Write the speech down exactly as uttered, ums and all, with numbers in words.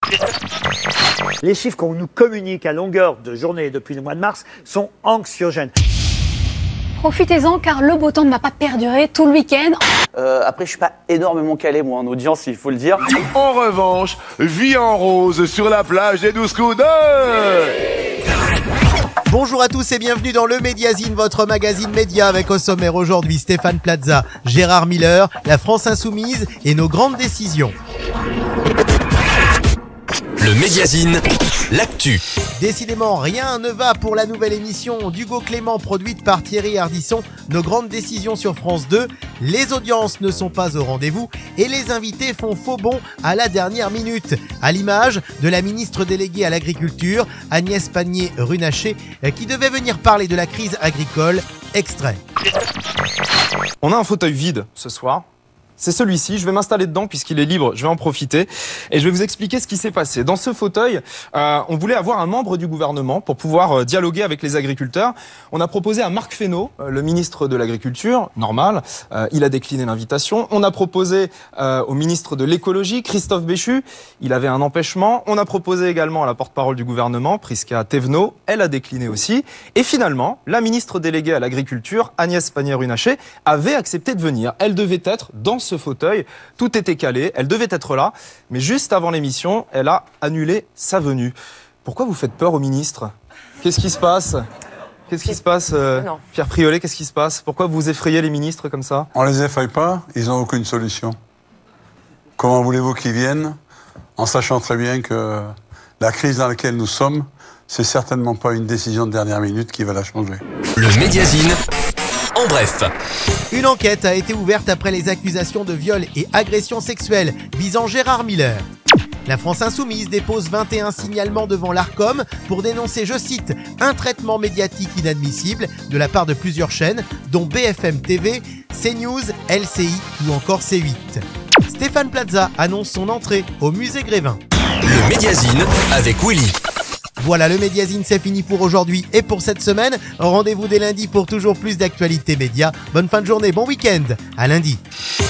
Les chiffres qu'on nous communique à longueur de journée depuis le mois de mars sont anxiogènes. Profitez-en car le beau temps ne va pas perdurer tout le week-end. Euh, après, je suis pas énormément calé, moi, en audience, il faut le dire. En revanche, vie en rose sur la plage des douze coups de... Bonjour à tous et bienvenue dans le Médiazine, votre magazine média avec au sommaire aujourd'hui Stéphane Plaza, Gérard Miller, la France Insoumise et nos grandes décisions. Le Médiazine, l'actu. Décidément, rien ne va pour la nouvelle émission d'Hugo Clément produite par Thierry Ardisson. Nos grandes décisions sur France deux. Les audiences ne sont pas au rendez-vous et les invités font faux bond à la dernière minute. À l'image de la ministre déléguée à l'agriculture, Agnès Pannier-Runacher, qui devait venir parler de la crise agricole. Extrait. On a un fauteuil vide ce soir. C'est celui-ci, je vais m'installer dedans puisqu'il est libre, je vais en profiter et je vais vous expliquer ce qui s'est passé. Dans ce fauteuil, euh, on voulait avoir un membre du gouvernement pour pouvoir euh, dialoguer avec les agriculteurs. On a proposé à Marc Fesneau, euh, le ministre de l'Agriculture, normal, euh, il a décliné l'invitation. On a proposé euh, au ministre de l'Écologie, Christophe Béchu, il avait un empêchement. On a proposé également à la porte-parole du gouvernement, Prisca Thévenot, elle a décliné aussi. Et finalement, la ministre déléguée à l'Agriculture, Agnès Pannier-Runacher, avait accepté de venir. Elle devait être dans ce ce fauteuil, tout était calé, elle devait être là, mais juste avant l'émission, elle a annulé sa venue. Pourquoi vous faites peur au ministre ? Qu'est-ce qui se passe ? Qu'est-ce qui se passe, euh, Pierre Priolet, qu'est-ce qui se passe ? Pourquoi vous effrayez les ministres comme ça ? On les effraie pas, ils n'ont aucune solution. Comment voulez-vous qu'ils viennent, en sachant très bien que la crise dans laquelle nous sommes, c'est certainement pas une décision de dernière minute qui va la changer. Le Médiazine, en bref. Une enquête a été ouverte après les accusations de viol et agression sexuelle visant Gérard Miller. La France Insoumise dépose vingt et un signalements devant l'Arcom pour dénoncer, je cite, un traitement médiatique inadmissible de la part de plusieurs chaînes, dont B F M T V, CNews, L C I ou encore C huit. Stéphane Plaza annonce son entrée au musée Grévin. Le Médiazine avec Willy. Voilà, le Médiazine, c'est fini pour aujourd'hui et pour cette semaine. Rendez-vous dès lundi pour toujours plus d'actualités médias. Bonne fin de journée, bon week-end, à lundi.